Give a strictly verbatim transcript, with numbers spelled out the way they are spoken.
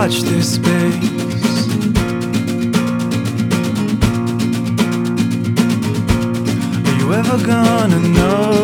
watch this space. Are you ever gonna know?